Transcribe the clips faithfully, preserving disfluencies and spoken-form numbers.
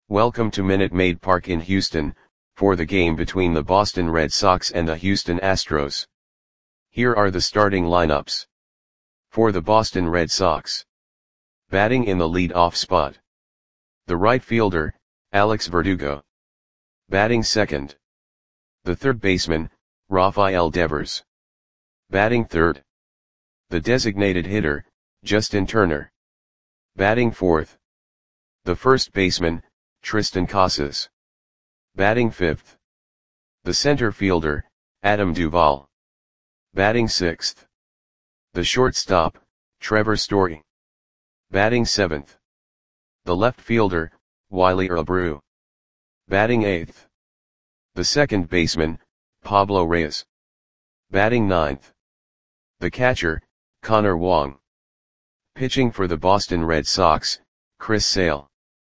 Welcome to Minute Maid Park in Houston, for the game between the Boston Red Sox and the Houston Astros. Here are the starting lineups. For the Boston Red Sox. Batting in the lead-off spot. The right fielder, Alex Verdugo. Batting second. The third baseman, Rafael Devers. Batting third. The designated hitter, Justin Turner. Batting fourth. The first baseman, Triston Casas. Batting fifth. The center fielder, Adam Duvall. Batting sixth. The shortstop, Trevor Story. Batting seventh. The left fielder, Wiley Abreu. Batting eighth. The second baseman, Pablo Reyes. Batting ninth. The catcher, Connor Wong. Pitching for the Boston Red Sox, Chris Sale.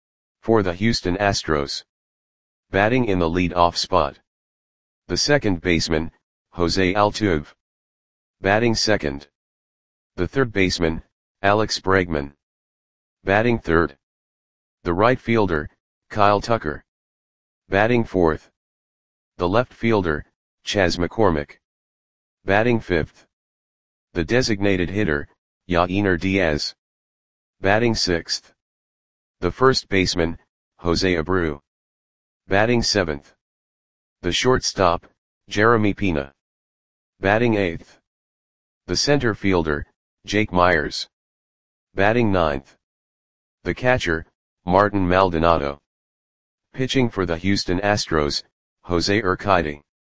For the Houston Astros. Batting in the lead-off spot. The second baseman, Jose Altuve. Batting second. The third baseman, Alex Bregman. Batting third. The right fielder, Kyle Tucker. Batting fourth. The left fielder, Chas McCormick. Batting fifth. The designated hitter, Yainer Diaz. Batting sixth. The first baseman, Jose Abreu. Batting seventh. The shortstop, Jeremy Pena. Batting eighth. The center fielder, Jake Myers. Batting ninth. The catcher, Martin Maldonado. Pitching for the Houston Astros, Jose Urquidy.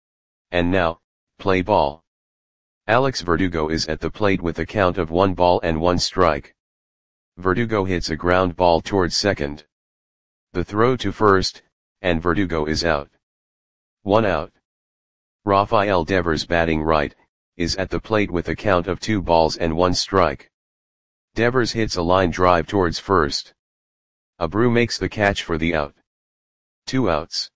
And now, play ball. Alex Verdugo is at the plate with a count of one ball and one strike. Verdugo hits a ground ball towards second. The throw to first, and Verdugo is out. One out. Rafael Devers, batting right, is at the plate with a count of two balls and one strike. Devers hits a line drive towards first. Abreu makes the catch for the out. Two outs.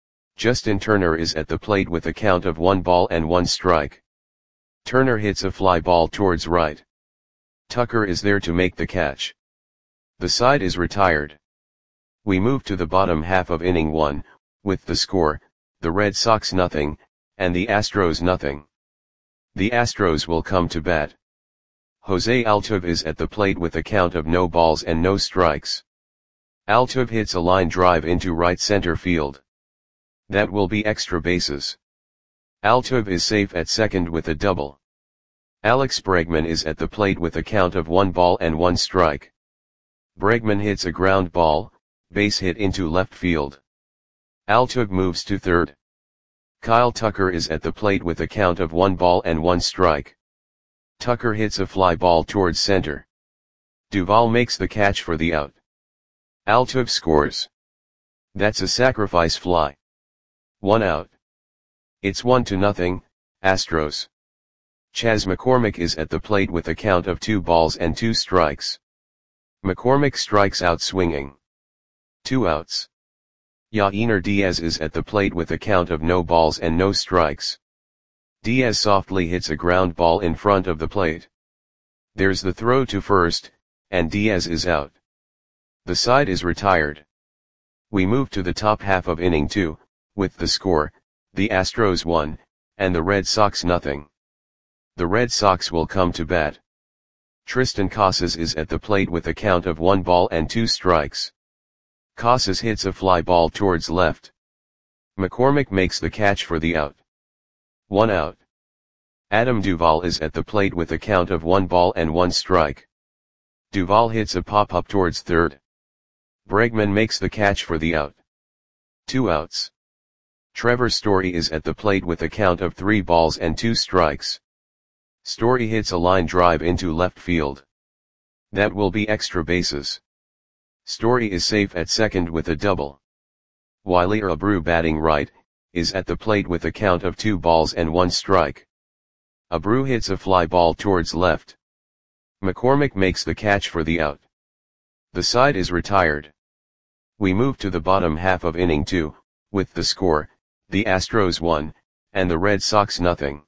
Justin Turner is at the plate with a count of one ball and one strike. Turner hits a fly ball towards right. Tucker is there to make the catch. The side is retired. We move to the bottom half of inning one, with the score, the Red Sox nothing, and the Astros nothing. The Astros will come to bat. Jose Altuve is at the plate with a count of no balls and no strikes. Altuve hits a line drive into right center field. That will be extra bases. Altuve is safe at second with a double. Alex Bregman is at the plate with a count of one ball and one strike. Bregman hits a ground ball, base hit into left field. Altuve moves to third. Kyle Tucker is at the plate with a count of one ball and one strike. Tucker hits a fly ball towards center. Duvall makes the catch for the out. Altuve scores. That's a sacrifice fly. One out. It's one to nothing, Astros. Chas McCormick is at the plate with a count of two balls and two strikes. McCormick strikes out swinging. Two outs. Yainer Diaz is at the plate with a count of no balls and no strikes. Diaz softly hits a ground ball in front of the plate. There's the throw to first, and Diaz is out. The side is retired. We move to the top half of inning two, with the score, the Astros one, and the Red Sox nothing. The Red Sox will come to bat. Triston Casas is at the plate with a count of one ball and two strikes. Casas hits a fly ball towards left. McCormick makes the catch for the out. One out. Adam Duvall is at the plate with a count of one ball and one strike. Duvall hits a pop-up towards third. Bregman makes the catch for the out. Two outs. Trevor Story is at the plate with a count of three balls and two strikes. Story hits a line drive into left field. That will be extra bases. Story is safe at second with a double. Wiley Abreu, batting right, is at the plate with a count of two balls and one strike. Abreu hits a fly ball towards left. McCormick makes the catch for the out. The side is retired. We move to the bottom half of inning two, with the score, the Astros one, and the Red Sox nothing.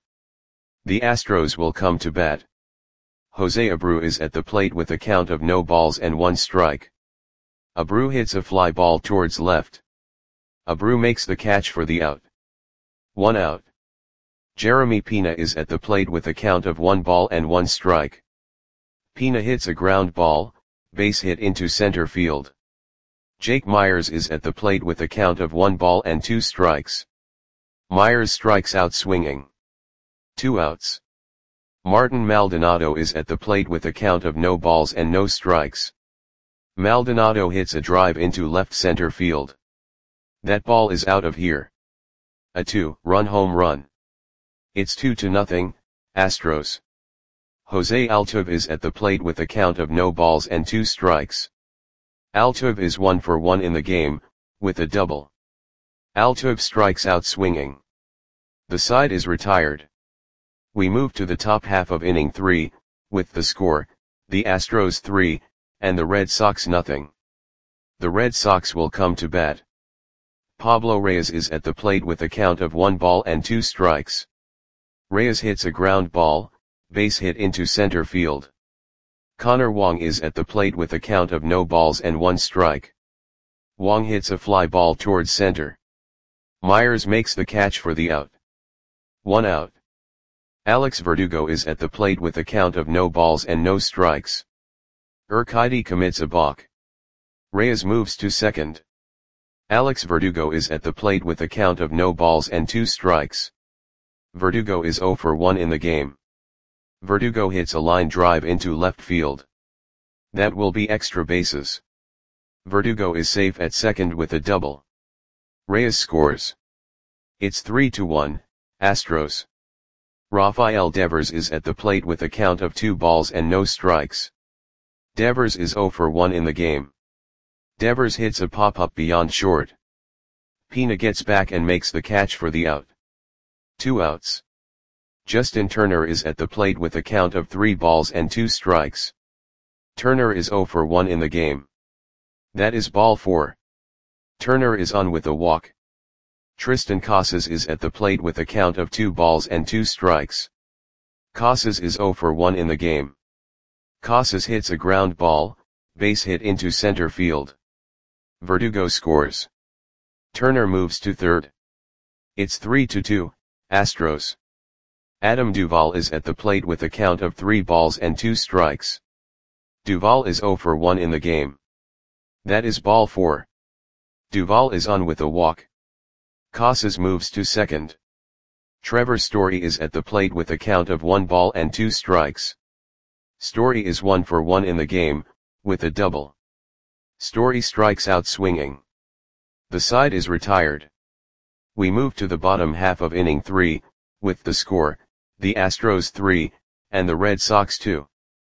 The Astros will come to bat. Jose Abreu is at the plate with a count of no balls and one strike. Abreu hits a fly ball towards left. Abreu makes the catch for the out. One out. Jeremy Pena is at the plate with a count of one ball and one strike. Pena hits a ground ball, base hit into center field. Jake Meyers is at the plate with a count of one ball and two strikes. Meyers strikes out swinging. Two outs. Martin Maldonado is at the plate with a count of no balls and no strikes. Maldonado hits a drive into left center field. That ball is out of here. A two-run home run. It's two to nothing, Astros. Jose Altuve is at the plate with a count of no balls and two strikes. Altuve is one for one in the game, with a double. Altuve strikes out swinging. The side is retired. We move to the top half of inning three, with the score, the Astros three, and the Red Sox nothing. The Red Sox will come to bat. Pablo Reyes is at the plate with a count of one ball and two strikes. Reyes hits a ground ball, base hit into center field. Connor Wong is at the plate with a count of no balls and one strike. Wong hits a fly ball towards center. Meyers makes the catch for the out. One out. Alex Verdugo is at the plate with a count of no balls and no strikes. Urquidy commits a balk. Reyes moves to second. Alex Verdugo is at the plate with a count of no balls and two strikes. Verdugo is zero for one in the game. Verdugo hits a line drive into left field. That will be extra bases. Verdugo is safe at second with a double. Reyes scores. It's three to one, Astros. Rafael Devers is at the plate with a count of two balls and no strikes. Devers is zero for one in the game. Devers hits a pop-up beyond short. Pena gets back and makes the catch for the out. Two outs. Justin Turner is at the plate with a count of three balls and two strikes. Turner is zero for one in the game. That is ball four. Turner is on with a walk. Tristan Casas is at the plate with a count of two balls and two strikes. Casas is zero for one in the game. Casas hits a ground ball, base hit into center field. Verdugo scores. Turner moves to third. It's three to two, Astros. Adam Duvall is at the plate with a count of three balls and two strikes. Duvall is zero for one in the game. That is ball four. Duvall is on with a walk. Casas moves to second. Trevor Story is at the plate with a count of one ball and two strikes. Story is one for one in the game, with a double. Story strikes out swinging. The side is retired. We move to the bottom half of inning three, with the score, the Astros three, and the Red Sox two.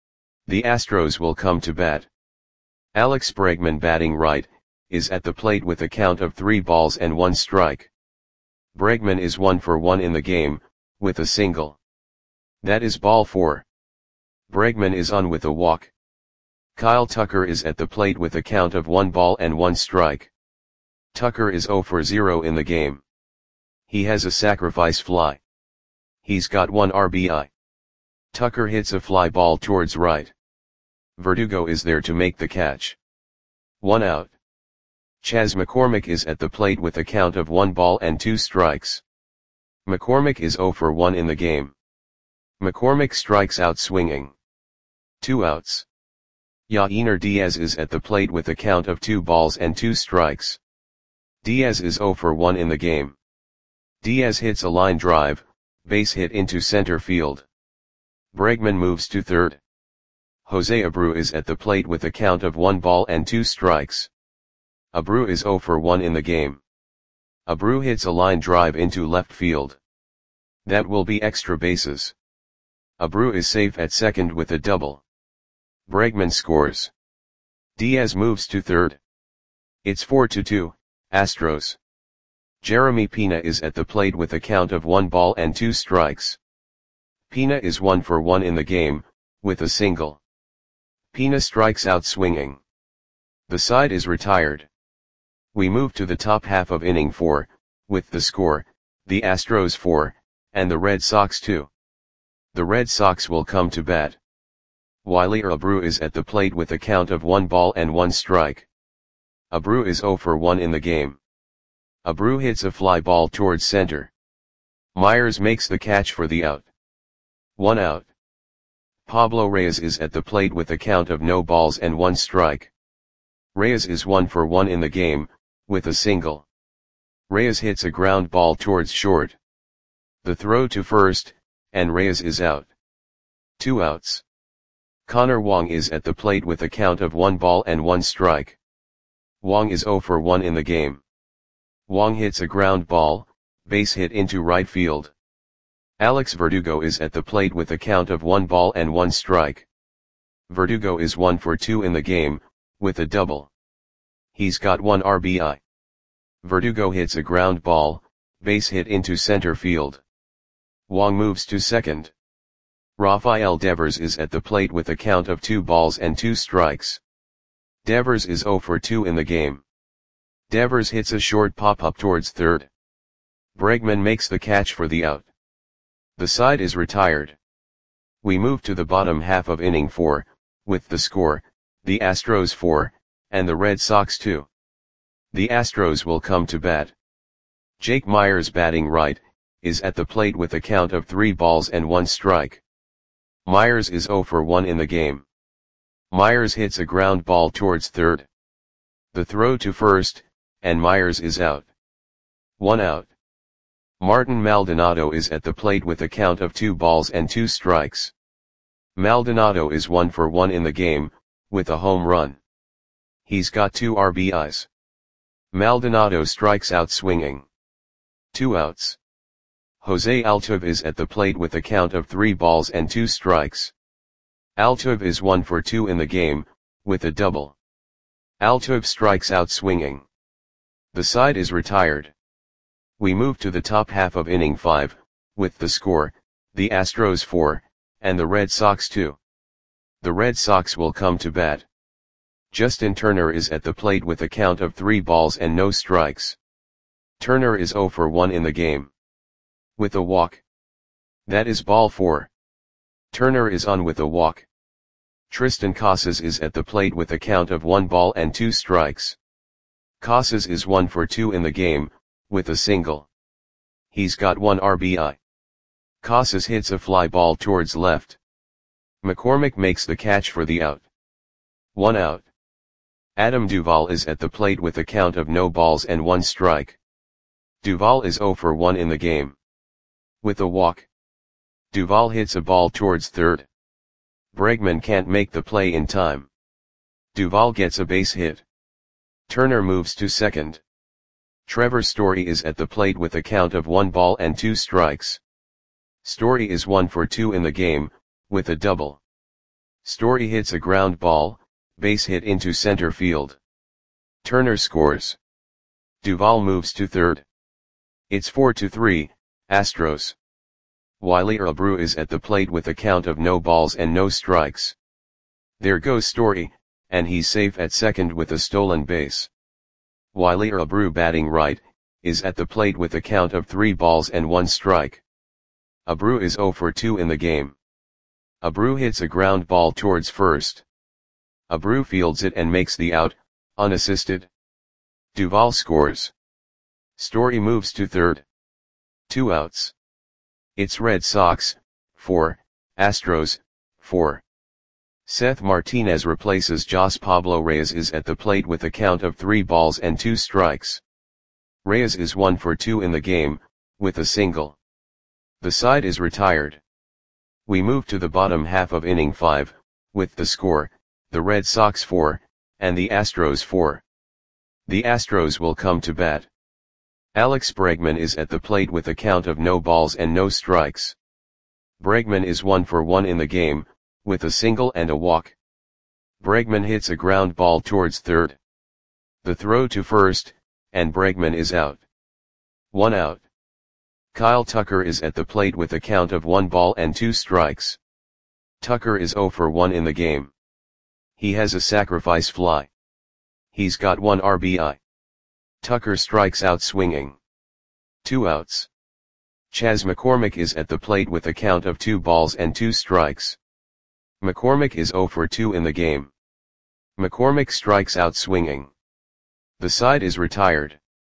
The Astros will come to bat. Alex Bregman batting right, is at the plate with a count of three balls and one strike. Bregman is one for one in the game, with a single. That is ball four. Bregman is on with a walk. Kyle Tucker is at the plate with a count of one ball and one strike. Tucker is zero for zero in the game. He has a sacrifice fly. He's got one R B I. Tucker hits a fly ball towards right. Verdugo is there to make the catch. One out. Chas McCormick is at the plate with a count of one ball and two strikes. McCormick is zero for one in the game. McCormick strikes out swinging. Two outs. Yainer Diaz is at the plate with a count of two balls and two strikes. Diaz is zero for one in the game. Diaz hits a line drive, base hit into center field. Bregman moves to third. Jose Abreu is at the plate with a count of one ball and two strikes. Abreu is zero for one in the game. Abreu hits a line drive into left field. That will be extra bases. Abreu is safe at second with a double. Bregman scores. Diaz moves to third. It's four to two, Astros. Jeremy Pena is at the plate with a count of one ball and two strikes. Pena is one for one in the game, with a single. Pena strikes out swinging. The side is retired. We move to the top half of inning four, with the score, the Astros four, and the Red Sox two. The Red Sox will come to bat. Wilyer Abreu is at the plate with a count of one ball and one strike. Abreu is zero for one in the game. Abreu hits a fly ball towards center. Myers makes the catch for the out. One out. Pablo Reyes is at the plate with a count of no balls and one strike. Reyes is one for one in the game, with a single. Reyes hits a ground ball towards short. The throw to first, and Reyes is out. Two outs. Connor Wong is at the plate with a count of one ball and one strike. Wong is zero for one in the game. Wong hits a ground ball, base hit into right field. Alex Verdugo is at the plate with a count of one ball and one strike. Verdugo is one for two in the game, with a double. He's got one R B I. Verdugo hits a ground ball, base hit into center field. Wong moves to second. Rafael Devers is at the plate with a count of two balls and two strikes. Devers is zero for two in the game. Devers hits a short pop-up towards third. Bregman makes the catch for the out. The side is retired. We move to the bottom half of inning four, with the score, the Astros four, and the Red Sox two. The Astros will come to bat. Jake Myers, batting right, is at the plate with a count of three balls and one strike. Myers is zero for one in the game. Myers hits a ground ball towards third. The throw to first, and Myers is out. One out. Martin Maldonado is at the plate with a count of two balls and two strikes. Maldonado is one for one in the game, with a home run. He's got two R B Is. Maldonado strikes out swinging. Two outs. Jose Altuve is at the plate with a count of three balls and two strikes. Altuve is one for two in the game, with a double. Altuve strikes out swinging. The side is retired. We move to the top half of inning five, with the score, the Astros four, and the Red Sox two. The Red Sox will come to bat. Justin Turner is at the plate with a count of three balls and no strikes. Turner is zero for one in the game. With a walk. That is ball four. Turner is on with a walk. Tristan Casas is at the plate with a count of one ball and two strikes. Casas is one for two in the game, with a single. He's got one R B I. Casas hits a fly ball towards left. McCormick makes the catch for the out. One out. Adam Duvall is at the plate with a count of no balls and one strike. Duvall is zero for one in the game. With a walk. Duvall hits a ball towards third. Bregman can't make the play in time. Duvall gets a base hit. Turner moves to second. Trevor Story is at the plate with a count of one ball and two strikes. Story is one for two in the game, with a double. Story hits a ground ball, base hit into center field. Turner scores. Duvall moves to third. It's four to three, Astros. Wilyer Abreu is at the plate with a count of no balls and no strikes. There goes Story, and he's safe at second with a stolen base. Wilyer Abreu, batting right, is at the plate with a count of three balls and one strike. Abreu is zero for two in the game. Abreu hits a ground ball towards first. Abreu fields it and makes the out, unassisted. Duvall scores. Story moves to third. Two outs. It's Red Sox, four, Astros, four. Seth Martinez replaces Jos Pablo Reyes is at the plate with a count of three balls and two strikes. Reyes is one for two in the game, with a single. The side is retired. We move to the bottom half of inning five, with the score, the Red Sox four, and the Astros four. The Astros will come to bat. Alex Bregman is at the plate with a count of no balls and no strikes. Bregman is one for one in the game, with a single and a walk. Bregman hits a ground ball towards third. The throw to first, and Bregman is out. One out. Kyle Tucker is at the plate with a count of one ball and two strikes. Tucker is zero for one in the game. He has a sacrifice fly. He's got one R B I. Tucker strikes out swinging. Two outs. Chas McCormick is at the plate with a count of two balls and two strikes. McCormick is zero for two in the game. McCormick strikes out swinging. The side is retired.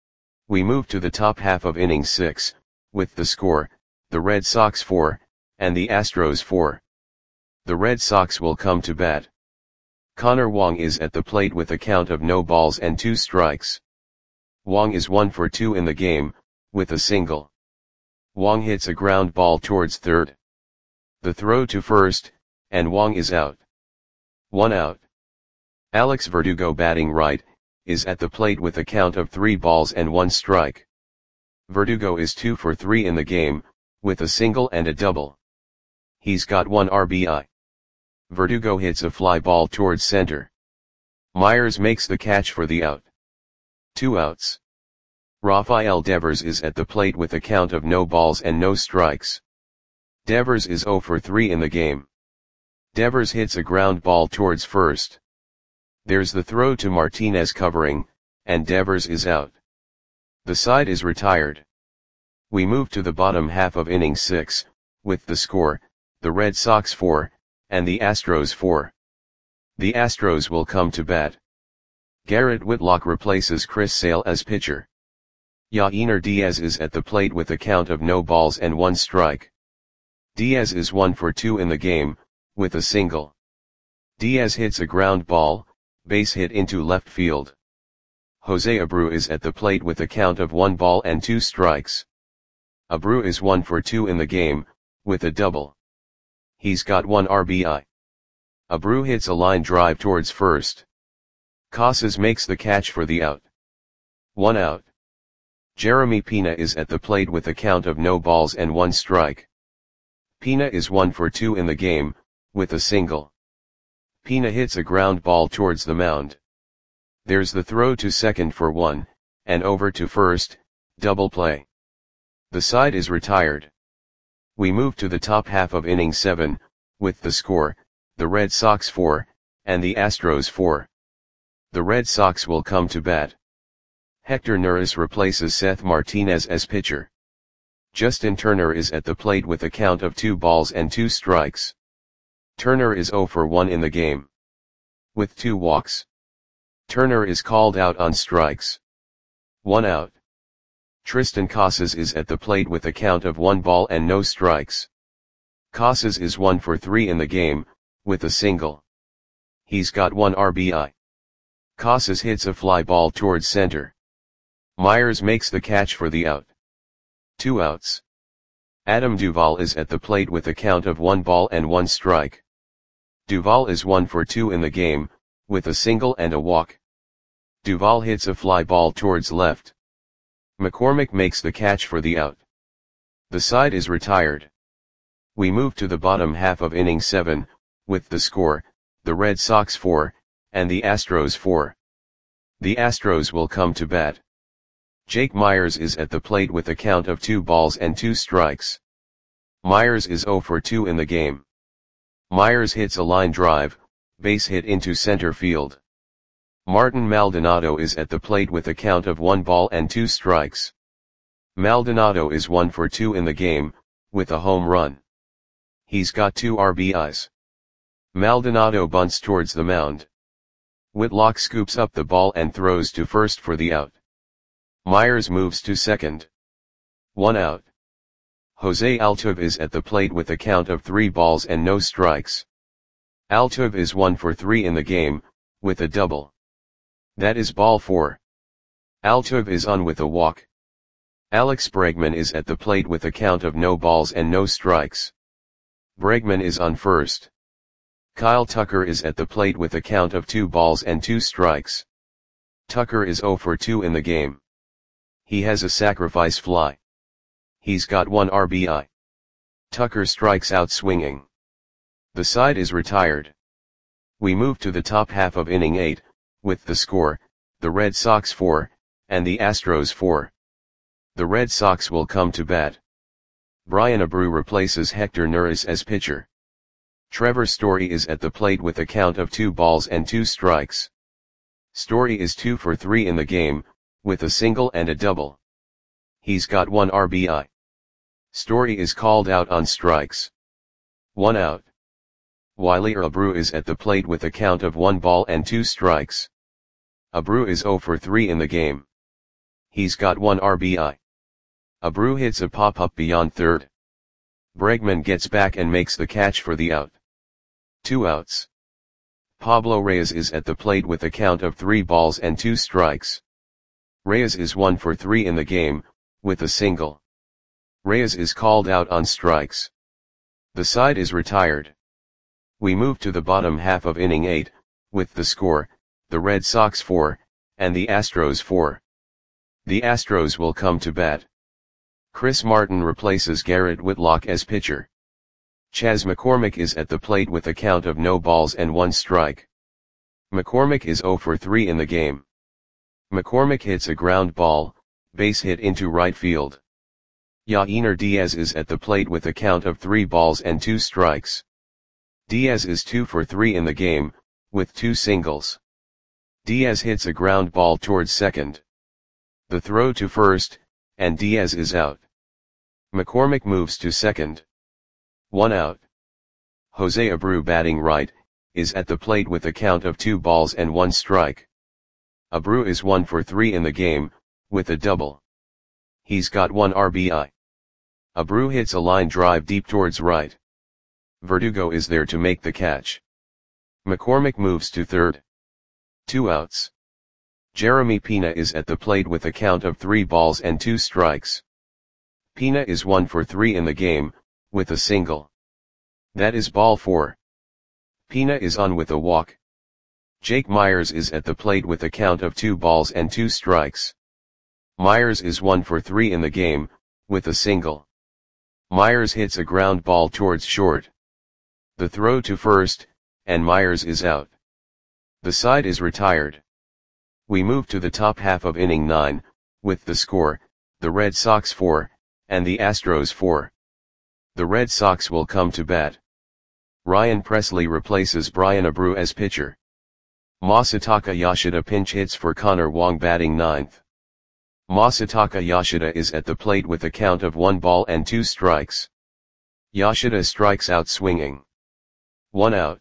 We move to the top half of inning six, with the score, the Red Sox four, and the Astros four. The Red Sox will come to bat. Connor Wong is at the plate with a count of no balls and two strikes. Wong is one for two in the game, with a single. Wong hits a ground ball towards third. The throw to first, and Wong is out. One out. Alex Verdugo, batting right, is at the plate with a count of three balls and one strike. Verdugo is two for three in the game, with a single and a double. He's got one R B I. Verdugo hits a fly ball towards center. Myers makes the catch for the out. Two outs. Rafael Devers is at the plate with a count of no balls and no strikes. Devers is zero for three in the game. Devers hits a ground ball towards first. There's the throw to Martinez covering, and Devers is out. The side is retired. We move to the bottom half of inning six, with the score, the Red Sox four, and the Astros four. The Astros will come to bat. Garrett Whitlock replaces Chris Sale as pitcher. Yainer Diaz is at the plate with a count of no balls and one strike. Diaz is one for two in the game, with a single. Diaz hits a ground ball, base hit into left field. Jose Abreu is at the plate with a count of one ball and two strikes. Abreu is one for two in the game, with a double. He's got one R B I. Abreu hits a line drive towards first. Casas makes the catch for the out. One out. Jeremy Pena is at the plate with a count of no balls and one strike. Pena is one for two in the game, with a single. Pena hits a ground ball towards the mound. There's the throw to second for one, and over to first, double play. The side is retired. We move to the top half of inning seven, with the score, the Red Sox four, and the Astros four. The Red Sox will come to bat. Hector Neris replaces Seth Martinez as pitcher. Justin Turner is at the plate with a count of two balls and two strikes. Turner is zero for one in the game. With two walks. Turner is called out on strikes. One out. Tristan Casas is at the plate with a count of one ball and no strikes. Casas is one for three in the game, with a single. He's got one R B I. Casas hits a fly ball towards center. Myers makes the catch for the out. Two outs. Adam Duvall is at the plate with a count of one ball and one strike. Duvall is one for two in the game, with a single and a walk. Duvall hits a fly ball towards left. McCormick makes the catch for the out. The side is retired. We move to the bottom half of inning seven, with the score, the Red Sox four, and the Astros four. The Astros will come to bat. Jake Myers is at the plate with a count of two balls and two strikes. Myers is zero for two in the game. Myers hits a line drive, base hit into center field. Martin Maldonado is at the plate with a count of one ball and two strikes. Maldonado is one for two in the game, with a home run. He's got two R B Is. Maldonado bunts towards the mound. Whitlock scoops up the ball and throws to first for the out. Myers moves to second. One out. Jose Altuve is at the plate with a count of three balls and no strikes. Altuve is one for three in the game, with a double. That is ball four. Altuve is on with a walk. Alex Bregman is at the plate with a count of no balls and no strikes. Bregman is on first. Kyle Tucker is at the plate with a count of two balls and two strikes. Tucker is zero for two in the game. He has a sacrifice fly. He's got one R B I. Tucker strikes out swinging. The side is retired. We move to the top half of inning eight, with the score, the Red Sox four, and the Astros four. The Red Sox will come to bat. Brian Abreu replaces Hector Neris as pitcher. Trevor Story is at the plate with a count of two balls and two strikes. Story is two for three in the game, with a single and a double. He's got one R B I. Story is called out on strikes. One out. Wilyer Abreu is at the plate with a count of one ball and two strikes. Abreu is zero for three in the game. He's got one R B I. Abreu hits a pop-up beyond third. Bregman gets back and makes the catch for the out. Two outs. Pablo Reyes is at the plate with a count of three balls and two strikes. Reyes is one for three in the game, with a single. Reyes is called out on strikes. The side is retired. We move to the bottom half of inning eight, with the score, the Red Sox four, and the Astros four. The Astros will come to bat. Chris Martin replaces Garrett Whitlock as pitcher. Chas McCormick is at the plate with a count of no balls and one strike. McCormick is zero for three in the game. McCormick hits a ground ball, base hit into right field. Yainer Diaz is at the plate with a count of three balls and two strikes. Diaz is two for three in the game, with two singles. Diaz hits a ground ball towards second. The throw to first, and Diaz is out. McCormick moves to second. One out. Jose Abreu, batting right, is at the plate with a count of two balls and one strike. Abreu is one for three in the game, with a double. He's got one R B I. Abreu hits a line drive deep towards right. Verdugo is there to make the catch. McCormick moves to third. Two outs. Jeremy Pena is at the plate with a count of three balls and two strikes. Pena is one for three in the game, with a single. That is ball four. Pena is on with a walk. Jake Myers is at the plate with a count of two balls and two strikes. Myers is one for three in the game, with a single. Myers hits a ground ball towards short. The throw to first, and Myers is out. The side is retired. We move to the top half of inning nine, with the score, the Red Sox four, and the Astros four. The Red Sox will come to bat. Ryan Presley replaces Brian Abreu as pitcher. Masataka Yoshida pinch hits for Connor Wong, batting ninth. Masataka Yoshida is at the plate with a count of one ball and two strikes. Yoshida strikes out swinging. One out.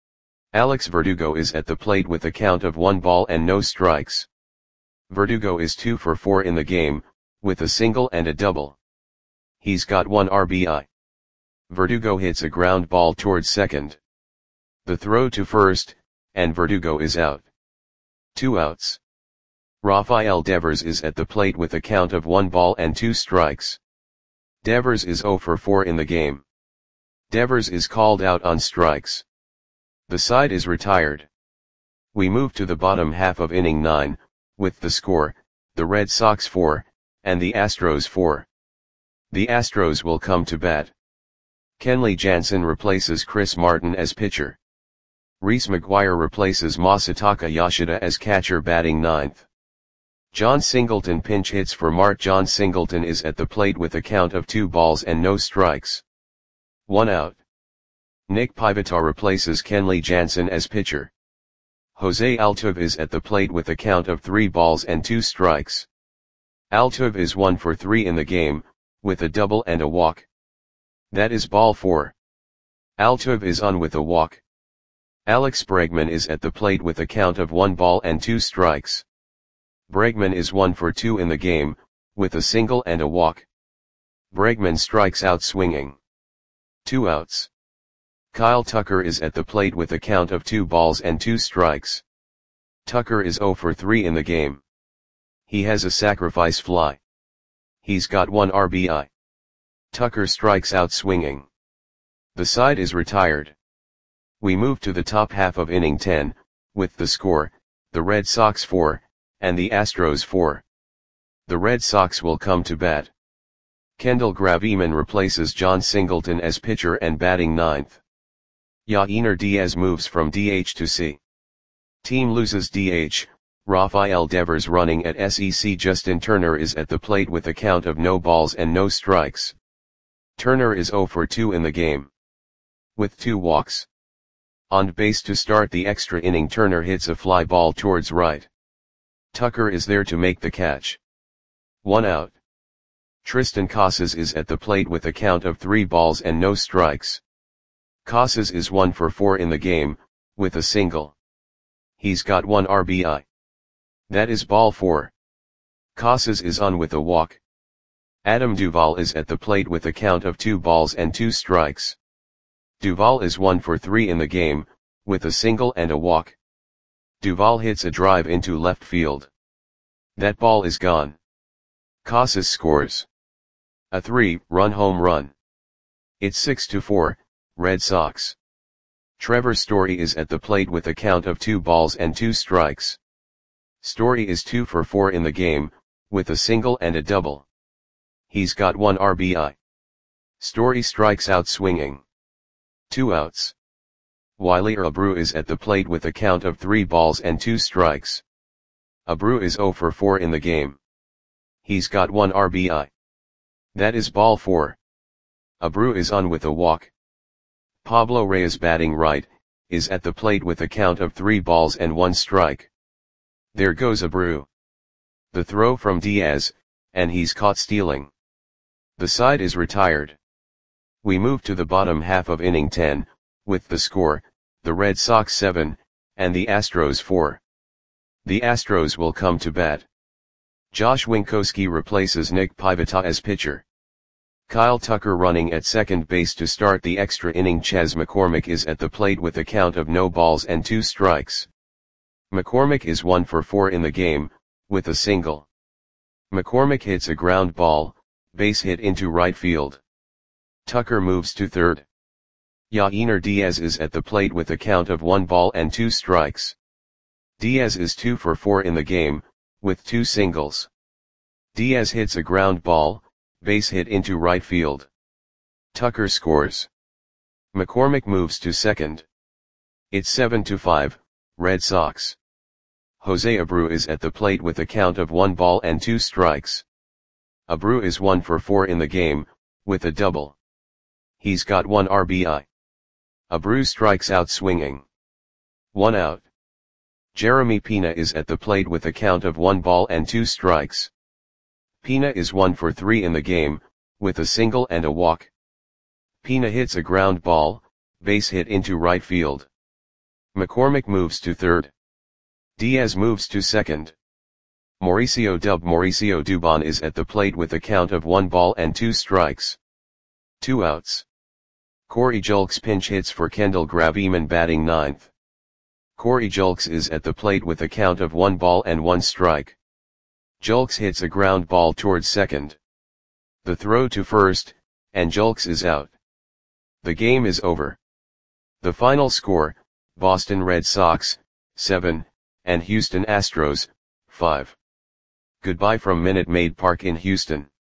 Alex Verdugo is at the plate with a count of one ball and no strikes. Verdugo is two for four in the game, with a single and a double. He's got one R B I. Verdugo hits a ground ball towards second. The throw to first, and Verdugo is out. Two outs. Rafael Devers is at the plate with a count of one ball and two strikes. Devers is zero for four in the game. Devers is called out on strikes. The side is retired. We move to the bottom half of inning nine, with the score, the Red Sox four, and the Astros four. The Astros will come to bat. Kenley Jansen replaces Chris Martin as pitcher. Reese McGuire replaces Masataka Yoshida as catcher, batting ninth. John Singleton pinch hits for Mart. John Singleton is at the plate with a count of two balls and no strikes. One out. Nick Pivetta replaces Kenley Jansen as pitcher. Jose Altuve is at the plate with a count of three balls and two strikes. Altuve is one for three in the game, with a double and a walk. That is ball four. Altuve is on with a walk. Alex Bregman is at the plate with a count of one ball and two strikes. Bregman is one for two in the game, with a single and a walk. Bregman strikes out swinging. Two outs. Kyle Tucker is at the plate with a count of two balls and two strikes. Tucker is zero for three in the game. He has a sacrifice fly. He's got one R B I. Tucker strikes out swinging. The side is retired. We move to the top half of inning ten, with the score, the Red Sox four, and the Astros four. The Red Sox will come to bat. Kendall Graveman replaces John Singleton as pitcher and batting ninth. Yainer Diaz moves from D H to C. Team loses D H, Rafael Devers running at S E C. Justin Turner is at the plate with a count of no balls and no strikes. Turner is zero for two in the game, with two walks. On base to start the extra inning, Turner hits a fly ball towards right. Tucker is there to make the catch. One out. Tristan Casas is at the plate with a count of three balls and no strikes. Casas is one for four in the game, with a single. He's got one R B I. That is ball four. Casas is on with a walk. Adam Duvall is at the plate with a count of two balls and two strikes. Duvall is one for three in the game, with a single and a walk. Duvall hits a drive into left field. That ball is gone. Casas scores a three-run home run. It's six to four, Red Sox. Trevor Story is at the plate with a count of two balls and two strikes. Story is two for four in the game, with a single and a double. He's got one R B I. Story strikes out swinging. Two outs. Wiley Abreu is at the plate with a count of three balls and two strikes. Abreu is zero for four in the game. He's got one R B I. That is ball four. Abreu is on with a walk. Pablo Reyes, batting right, is at the plate with a count of three balls and one strike. There goes Abreu. The throw from Diaz, and he's caught stealing. The side is retired. We move to the bottom half of inning ten, with the score, the Red Sox seven, and the Astros four. The Astros will come to bat. Josh Winkowski replaces Nick Pivetta as pitcher. Kyle Tucker running at second base to start the extra inning. Chas McCormick is at the plate with a count of no balls and two strikes. McCormick is one for four in the game, with a single. McCormick hits a ground ball, base hit into right field. Tucker moves to third. Yainer Diaz is at the plate with a count of one ball and two strikes. Diaz is two for four in the game, with two singles. Diaz hits a ground ball, base hit into right field. Tucker scores. McCormick moves to second. It's seven to five, Red Sox. Jose Abreu is at the plate with a count of one ball and two strikes. Abreu is one for four in the game, with a double. He's got one R B I. Abreu strikes out swinging. One out. Jeremy Pena is at the plate with a count of one ball and two strikes. Pena is one for three in the game, with a single and a walk. Pena hits a ground ball, base hit into right field. McCormick moves to third. Diaz moves to second. Mauricio dubbed Mauricio Dubon is at the plate with a count of one ball and two strikes. Two outs. Corey Julks pinch hits for Kendall Graveman, batting ninth. Corey Julks is at the plate with a count of one ball and one strike. Julks hits a ground ball towards second. The throw to first, and Julks is out. The game is over. The final score, Boston Red Sox, seven, and Houston Astros, five. Goodbye from Minute Maid Park in Houston.